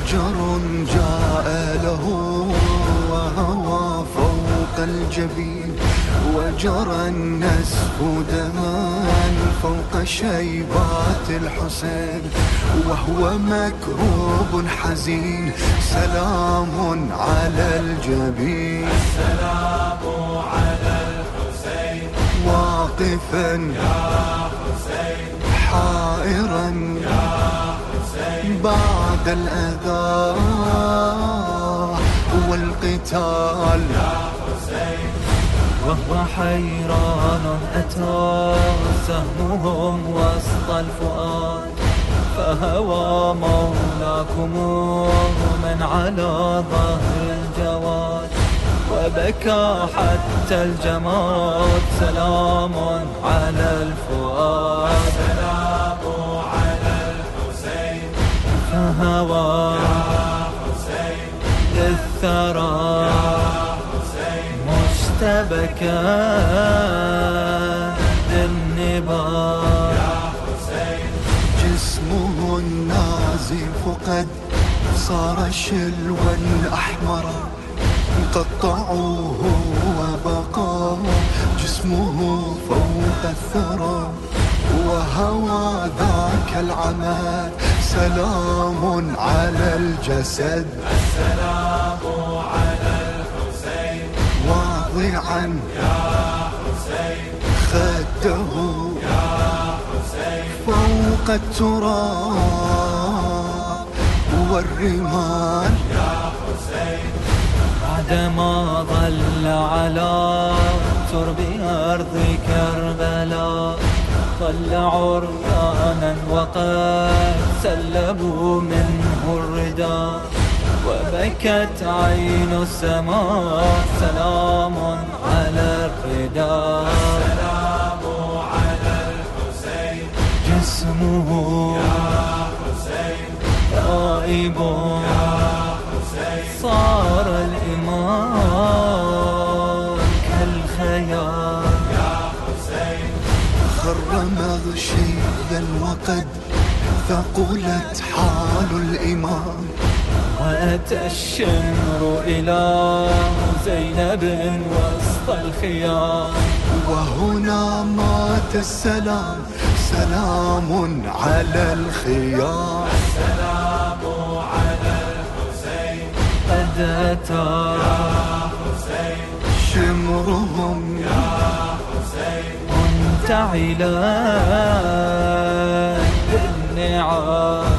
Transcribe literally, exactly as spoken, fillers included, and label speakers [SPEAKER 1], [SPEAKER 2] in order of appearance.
[SPEAKER 1] وجر جاء له وهوى فوق الجبين، وجرى النسف دما فوق شيبات الحسين، وهو مكروب حزين سلام على الجبين.
[SPEAKER 2] السلام على الحسين
[SPEAKER 1] واقفا
[SPEAKER 2] يا حسين،
[SPEAKER 1] حائرا
[SPEAKER 2] يا حسين
[SPEAKER 1] بعد الأذى والقتال،
[SPEAKER 2] يا حسين.
[SPEAKER 3] وهو حيران أتى سهمهم وسط الفؤاد، فهوى مولاكم من على ظهر الجواد، وبكى حتى الجماد سلام على الفؤاد.
[SPEAKER 2] السلام على الحسين
[SPEAKER 3] فهوى
[SPEAKER 2] يا حسين،
[SPEAKER 3] للثرى
[SPEAKER 2] يا حسين
[SPEAKER 3] مشتبكا بالنبال،
[SPEAKER 2] يا حسين.
[SPEAKER 1] جسمه النازف قد صار شلوا أحمرا، قطعوه وبقى جسمه فوق الثرى، وهوى ذاك العماد سلام على الجسد.
[SPEAKER 2] السلام على الحسين
[SPEAKER 1] واضعا
[SPEAKER 2] يا حسين،
[SPEAKER 1] خده
[SPEAKER 2] يا حسين
[SPEAKER 1] فوق التراب والرمال،
[SPEAKER 2] يا حسين.
[SPEAKER 3] بعدما ظل على ترب أرض كربلاء، ظل عريانا وقد سلبوا منه الرداء، وبكت عين السماء سلام على الرداء.
[SPEAKER 2] السلام على الحسين
[SPEAKER 3] جسمه
[SPEAKER 2] يا حسين،
[SPEAKER 3] غائب
[SPEAKER 2] يا حسين
[SPEAKER 3] صار الإمام كالخيال،
[SPEAKER 2] يا حسين.
[SPEAKER 1] خر مغشيا وقد ثقلت حال الإمام،
[SPEAKER 3] وأتى الشمر إلى زينب وسط الخيام،
[SPEAKER 1] وهنا مات السلام سلام على الخيام.
[SPEAKER 2] السلام على الحسين
[SPEAKER 3] قد أتى
[SPEAKER 2] يا حسين،
[SPEAKER 1] شمرهم
[SPEAKER 2] يا حسين
[SPEAKER 3] منتعلا بالنعال.